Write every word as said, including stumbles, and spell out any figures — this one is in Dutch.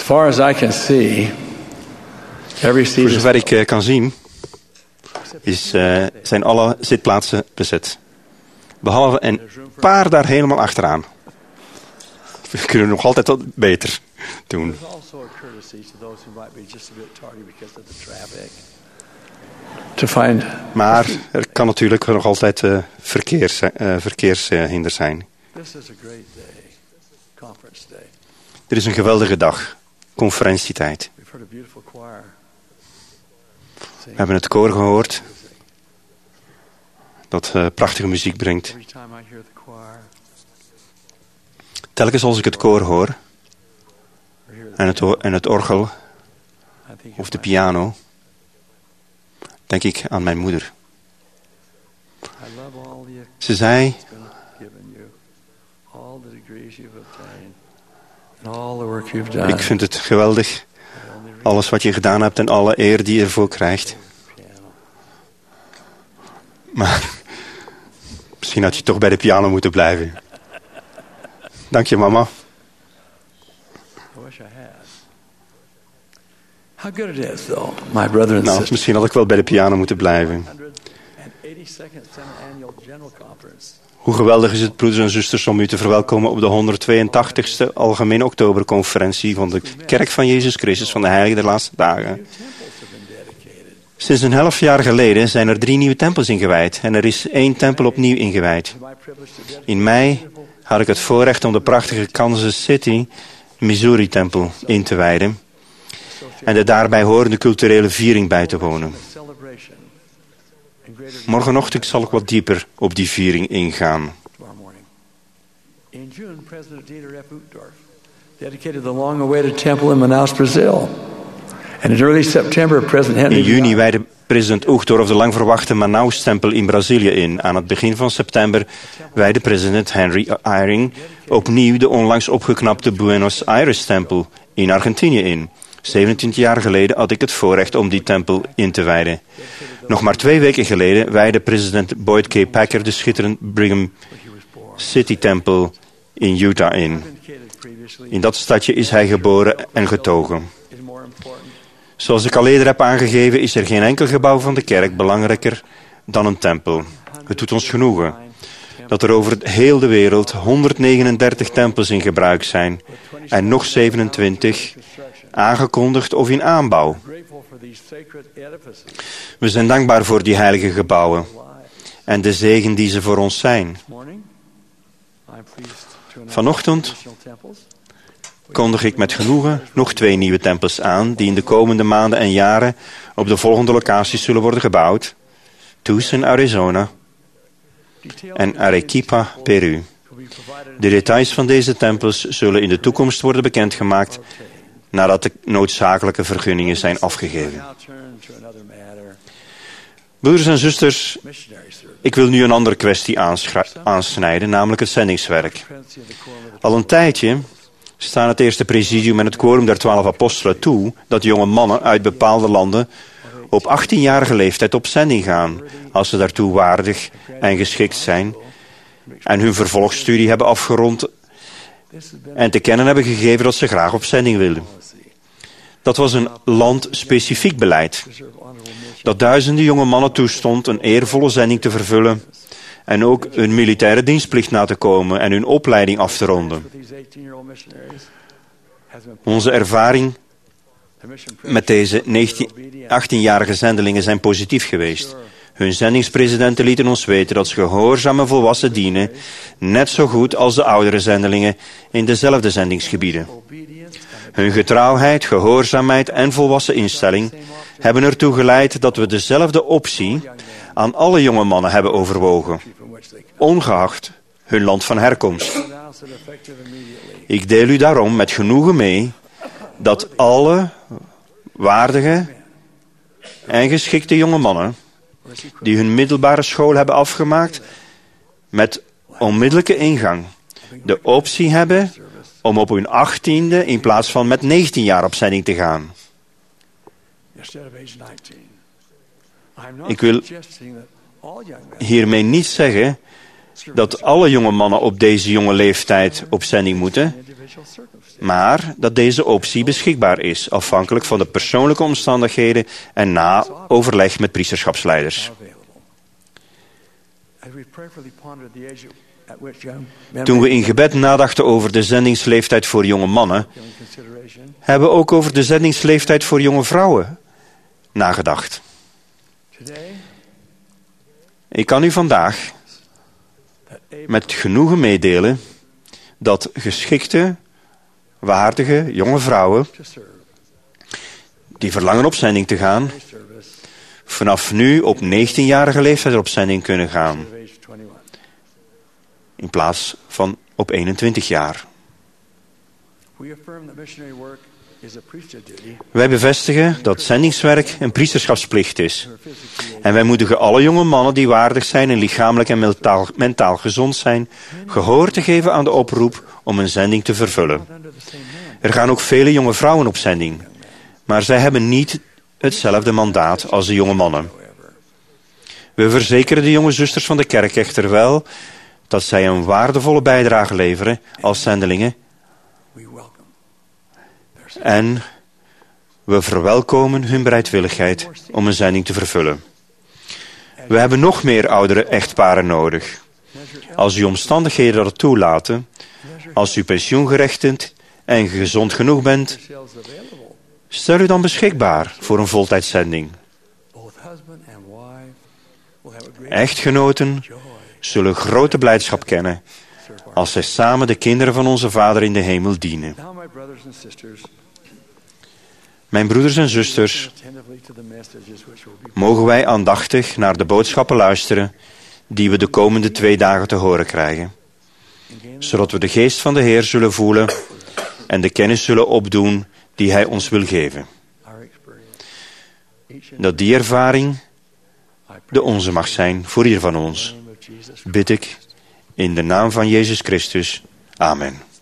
far as I can see, every seat Voor is zover ik uh, kan zien, is, uh, zijn alle zitplaatsen bezet. Behalve een paar daar helemaal achteraan. We kunnen nog altijd wat beter doen. to find. Maar er kan natuurlijk nog altijd uh, verkeers, uh, verkeershinder uh, zijn. This is a great day, conference day. Dit is een geweldige dag, conferentietijd. We've heard a beautiful choir. We hebben het koor gehoord dat uh, prachtige muziek brengt. Every time I hear the choir, Telkens als ik het koor hoor en het, en het orgel I think of of de my- piano, denk ik aan mijn moeder. I love all the Ze zei, it's been given you, all the degrees you've obtained, and all the work you've done. ik vind het geweldig, I only read alles wat je gedaan hebt en alle eer die je ervoor krijgt. the piano. Maar misschien had je toch bij de piano moeten blijven. Dank je, mama. I wish I had. How good it is, though, my brother and Nou, sister. misschien had ik wel bij de piano moeten blijven. one hundred eighty-second Semi-Annual General Conference. Hoe geweldig is het, broeders en zusters, om u te verwelkomen op de honderdtweeëntachtigste Algemene Oktoberconferentie van de Kerk van Jezus Christus van de Heilige der Laatste Dagen. New temples have been dedicated. Sinds een half jaar geleden zijn er drie nieuwe tempels ingewijd en er is één tempel opnieuw ingewijd. It's my privilege to dedicate In mei had ik het voorrecht om de prachtige Kansas City, Missouri tempel in te wijden en de daarbij horende culturele viering bij te wonen. a celebration in greater Morgenochtend zal ik wat dieper op die viering ingaan. tomorrow morning. In June, President Dieter F. Uchtdorf dedicated the long-awaited temple in Manaus, Brazil. And in early September, President Henry In juni Bianchi wijde president Uchtdorf de lang verwachte Manaus-tempel in Brazilië in. Aan het begin van september wijde president Henry Eyring opnieuw de onlangs opgeknapte Buenos Aires-tempel in Argentinië in. zeventien jaar geleden had ik het voorrecht om die tempel in te wijden. Nog maar twee weken geleden wijde president Boyd K. Packer de schitterende Brigham City-tempel in Utah in. indicated previously In dat stadje is hij geboren en getogen. is more important. Zoals ik al eerder heb aangegeven, is er geen enkel gebouw van de kerk belangrijker dan een tempel. Het doet ons genoegen dat er over heel de wereld honderdnegenendertig tempels in gebruik zijn en nog zevenentwintig aangekondigd of in aanbouw. Grateful for these sacred edifices. We zijn dankbaar voor die heilige gebouwen Live. en de zegen die ze voor ons zijn. This morning, I'm pleased to announce Vanochtend additional temples. kondig ik met genoegen nog twee nieuwe tempels aan die in de komende maanden en jaren op de volgende locaties zullen worden gebouwd. Tucson, Arizona Detailed en Arequipa, Peru. will be provided De details van deze tempels zullen in de toekomst worden bekendgemaakt nadat de noodzakelijke vergunningen zijn afgegeven. now turn to another matter. Broeders en zusters, Missionary service. ik wil nu een andere kwestie aanschra- aansnijden, namelijk het zendingswerk. Presidency of the Quorum of the Al een tijdje staan het eerste presidium en het quorum der twaalf apostelen toe dat jonge mannen uit bepaalde landen op achttienjarige leeftijd op zending gaan, als ze daartoe waardig en geschikt zijn en hun vervolgstudie hebben afgerond This has been en te kennen hebben gegeven dat ze graag op zending wilden. policy. Dat was een landspecifiek beleid Preserve honorable mission. dat duizenden jonge mannen toestond een eervolle zending te vervullen en ook hun militaire dienstplicht na te komen en hun opleiding af te ronden. With these eighteen-year-old missionaries has been Onze ervaring the mission met deze negentien, achttienjarige zendelingen zijn positief geweest. Hun zendingspresidenten lieten ons weten dat ze gehoorzaam en volwassen dienen, net zo goed als de oudere zendelingen in dezelfde zendingsgebieden. obedience and Hun getrouwheid, gehoorzaamheid en volwassen instelling hebben ertoe geleid dat we dezelfde optie aan alle jonge mannen hebben overwogen, from which they ongeacht hun land van herkomst. announce it effective immediately. Ik deel u daarom met genoegen mee dat alle waardige en geschikte jonge mannen die hun middelbare school hebben afgemaakt met onmiddellijke ingang de optie hebben om op hun achttiende in plaats van met negentien jaar op zending te gaan. Instead of age nineteen. I'm not Ik wil suggesting that all young men hiermee niet zeggen dat alle jonge mannen op deze jonge leeftijd op zending moeten, maar dat deze optie beschikbaar is, afhankelijk van de persoonlijke omstandigheden en na overleg met priesterschapsleiders. Toen we in gebed nadachten over de zendingsleeftijd voor jonge mannen, hebben we ook over de zendingsleeftijd voor jonge vrouwen nagedacht. Ik kan u vandaag met genoegen meedelen dat geschikte, waardige jonge vrouwen die verlangen op zending te gaan, vanaf nu op negentienjarige leeftijd op zending kunnen gaan, in plaats van op eenentwintig jaar. Wij bevestigen dat zendingswerk een priesterschapsplicht is. En wij moedigen alle jonge mannen die waardig zijn en lichamelijk en mentaal, mentaal gezond zijn, gehoor te geven aan de oproep om een zending te vervullen. Er gaan ook vele jonge vrouwen op zending, maar zij hebben niet hetzelfde mandaat als de jonge mannen. We verzekeren de jonge zusters van de kerk echter wel dat zij een waardevolle bijdrage leveren als zendelingen. En we verwelkomen hun bereidwilligheid om een zending te vervullen. We hebben nog meer oudere echtparen nodig. Als uw omstandigheden dat het toelaten, als u pensioengerechtigd en gezond genoeg bent, stel u dan beschikbaar voor een voltijdzending. Echtgenoten zullen grote blijdschap kennen als zij samen de kinderen van onze Vader in de hemel dienen. Mijn broeders en zusters, mogen wij aandachtig naar de boodschappen luisteren die we de komende twee dagen te horen krijgen, zodat we de geest van de Heer zullen voelen en de kennis zullen opdoen die Hij ons wil geven. Dat die ervaring de onze mag zijn voor ieder van ons, bid ik in de naam van Jezus Christus. Amen.